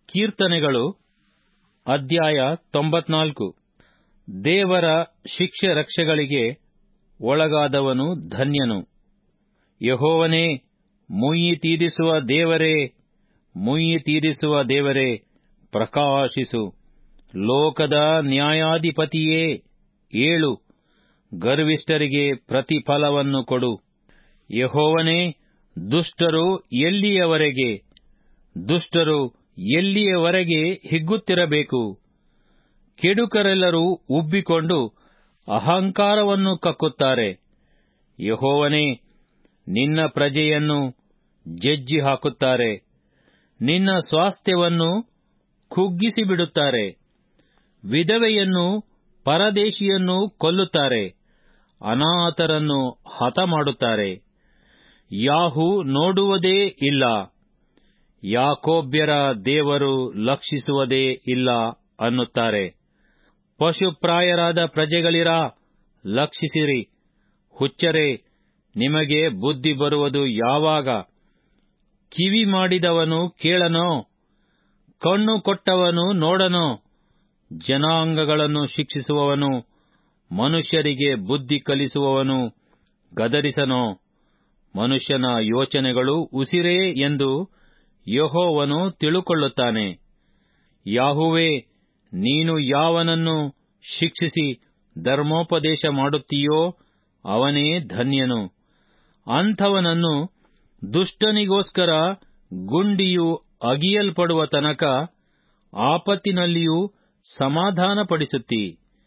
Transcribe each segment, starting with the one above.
ಕೀರ್ತನೆಗಳು ಅಧ್ಯಾಯ 94. ದೇವರ ಶಿಕ್ಷೆ ರಕ್ಷೆಗಳಿಗೆ ಒಳಗಾದವನು ಧನ್ಯನು. ಯೆಹೋವನೇ, ಮುಯ್ಯಿ ತೀರಿಸುವ ದೇವರೇ, ಮುಯ್ಯಿ ತೀರಿಸುವ ದೇವರೇ, ಪ್ರಕಾಶಿಸು. ಲೋಕದ ನ್ಯಾಯಾಧಿಪತಿಯೇ, ಏಳು. ಗರ್ವಿಷ್ಠರಿಗೆ ಪ್ರತಿಫಲವನ್ನು ಕೊಡು. ಯೆಹೋವನೇ, ದುಷ್ಟರು ಎಲ್ಲಿಯವರೆಗೆ, ದುಷ್ಟರು ಎಲ್ಲಿಯವರೆಗೆ ಹಿಗ್ಗುತ್ತಿರಬೇಕು? ಕೆಡುಕರೆಲ್ಲರೂ ಉಬ್ಬಿಕೊಂಡು ಅಹಂಕಾರವನ್ನು ಕಕ್ಕುತ್ತಾರೆ. ಯೆಹೋವನೇ, ನಿನ್ನ ಪ್ರಜೆಯನ್ನು ಜಜ್ಜಿ ಹಾಕುತ್ತಾರೆ, ನಿನ್ನ ಸ್ವಾಸ್ಥ್ಯವನ್ನು ಕುಗ್ಗಿಸಿಬಿಡುತ್ತಾರೆ. ವಿಧವೆಯನ್ನು ಪರದೇಶಿಯನ್ನು ಕೊಲ್ಲುತ್ತಾರೆ, ಅನಾಥರನ್ನು ಹತಮಾಡುತ್ತಾರೆ. ಯಾಹೂ ನೋಡುವುದೇ ಇಲ್ಲ, ಯಾಕೋಬ್ಯರ ದೇವರು ಲಕ್ಷಿಸುವುದೇ ಇಲ್ಲ ಅನ್ನುತ್ತಾರೆ. ಪಶುಪ್ರಾಯರಾದ ಪ್ರಜೆಗಳಿರಾ, ಲಕ್ಷಿಸಿರಿ. ಹುಚ್ಚರೇ, ನಿಮಗೆ ಬುದ್ಧಿ ಬರುವುದು ಯಾವಾಗ? ಕಿವಿ ಮಾಡಿದವನು ಕೇಳನೋ? ಕಣ್ಣು ಕೊಟ್ಟವನು ನೋಡನೋ? ಜನಾಂಗಗಳನ್ನು ಶಿಕ್ಷಿಸುವವನು, ಮನುಷ್ಯರಿಗೆ ಬುದ್ಧಿ ಕಲಿಸುವವನು ಗದರಿಸನೋ? ಮನುಷ್ಯನ ಯೋಚನೆಗಳು ಉಸಿರೇ ಎಂದು ಯೆಹೋವನು ತಿಳುಕೊಳ್ಳುತ್ತಾನೆ. ಯಾಹುವೇ, ನೀನು ಯಾವನನ್ನು ಶಿಕ್ಷಿಸಿ ಧರ್ಮೋಪದೇಶ ಮಾಡುತ್ತೀಯೋ ಅವನೇ ಧನ್ಯನು. ಅಂಥವನನ್ನು ದುಷ್ಟನಿಗೋಸ್ಕರ ಗುಂಡಿಯು ಅಗಿಯಲ್ಪಡುವ ತನಕ ಆಪತ್ತಿನಲ್ಲಿಯೂ ಸಮಾಧಾನಪಡಿಸುತ್ತೀ.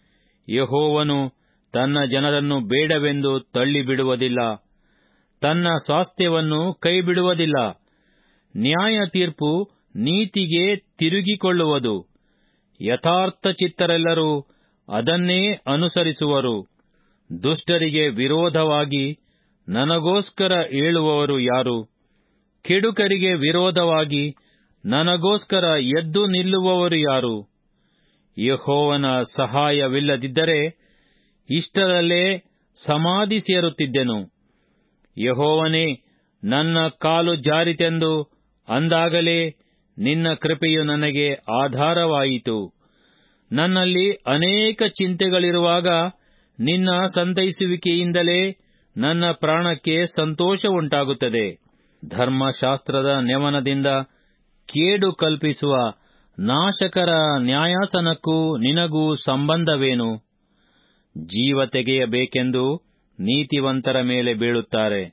ಯೆಹೋವನು ತನ್ನ ಜನರನ್ನು ಬೇಡವೆಂದು ತಳ್ಳಿಬಿಡುವುದಿಲ್ಲ, ತನ್ನ ಸ್ವಾಸ್ಥ್ಯವನ್ನು ಕೈಬಿಡುವುದಿಲ್ಲ. ನ್ಯಾಯ ತೀರ್ಪು ನೀತಿಗೆ ತಿರುಗಿಕೊಳ್ಳುವುದು, ಯಥಾರ್ಥ ಚಿತ್ತರೆಲ್ಲರೂ ಅದನ್ನೇ ಅನುಸರಿಸುವರು. ದುಷ್ಟರಿಗೆ ವಿರೋಧವಾಗಿ ನನಗೋಸ್ಕರ ಏಳುವವರು ಯಾರು? ಕೆಡುಕರಿಗೆ ವಿರೋಧವಾಗಿ ನನಗೋಸ್ಕರ ಎದ್ದು ನಿಲ್ಲುವವರು ಯಾರು? ಯೆಹೋವನ ಸಹಾಯವಿಲ್ಲದಿದ್ದರೆ ಇಷ್ಟರಲ್ಲೇ ಸಮಾಧಿ ಸೇರುತ್ತಿದ್ದೆನು. ಯೆಹೋವನೇ, ನನ್ನ ಕಾಲು ಜಾರಿತೆಂದು ಅಂದಾಗಲೇ ನಿನ್ನ ಕೃಪೆಯು ನನಗೆ ಆಧಾರವಾಯಿತು. ನನ್ನಲ್ಲಿ ಅನೇಕ ಚಿಂತೆಗಳಿರುವಾಗ ನಿನ್ನ ಸಂತೈಸುವಿಕೆಯಿಂದಲೇ ನನ್ನ ಪ್ರಾಣಕ್ಕೆ ಸಂತೋಷವುಂಟಾಗುತ್ತದೆ. ಧರ್ಮಶಾಸ್ತ್ರದ ನೆವನದಿಂದ ಕೇಡು ಕಲ್ಪಿಸುವ ನಾಶಕರ ನ್ಯಾಯಾಸನಕ್ಕೂ ನಿನಗೂ ಸಂಬಂಧವೇನು? ಜೀವ ತೆಗೆಯಬೇಕೆಂದು ನೀತಿವಂತರ ಮೇಲೆ ಬೀಳುತ್ತಾರೆ,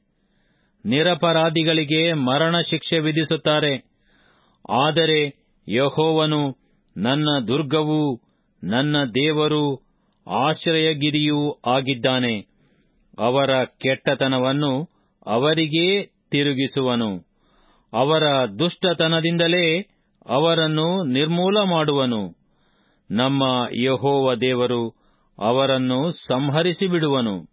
ನಿರಪರಾಧಿಗಳಿಗೆ ಮರಣ ಶಿಕ್ಷೆ ವಿಧಿಸುತ್ತಾರೆ. ಆದರೆ ಯೆಹೋವನು ನನ್ನ ದುರ್ಗವೂ ನನ್ನ ದೇವರೂ ಆಶ್ರಯಗಿರಿಯೂ ಆಗಿದ್ದಾನೆ. ಅವರ ಕೆಟ್ಟತನವನ್ನು ಅವರಿಗೇ ತಿರುಗಿಸುವನು, ಅವರ ದುಷ್ಟತನದಿಂದಲೇ ಅವರನ್ನು ನಿರ್ಮೂಲ ಮಾಡುವನು. ನಮ್ಮ ಯೆಹೋವ ದೇವರು ಅವರನ್ನು ಸಂಹರಿಸಿಬಿಡುವನು.